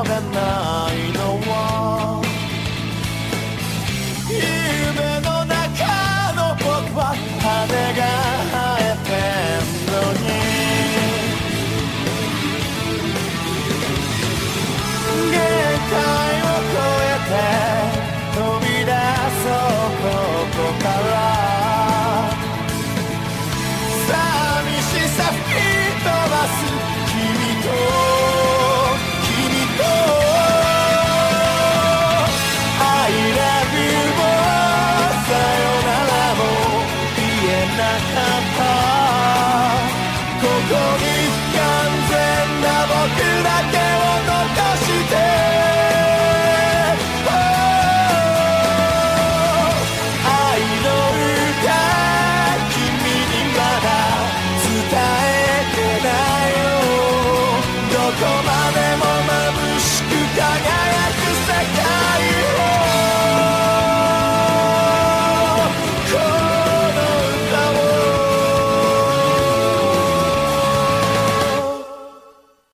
がないのは夢の中の僕は羽が生えてんのに限界を越えて飛び出そうここから寂しさ吹き飛ばす君とI love you もさよならも言えなかったここに不完全な僕だけを残して愛の歌君にまだ伝えてないよどこまで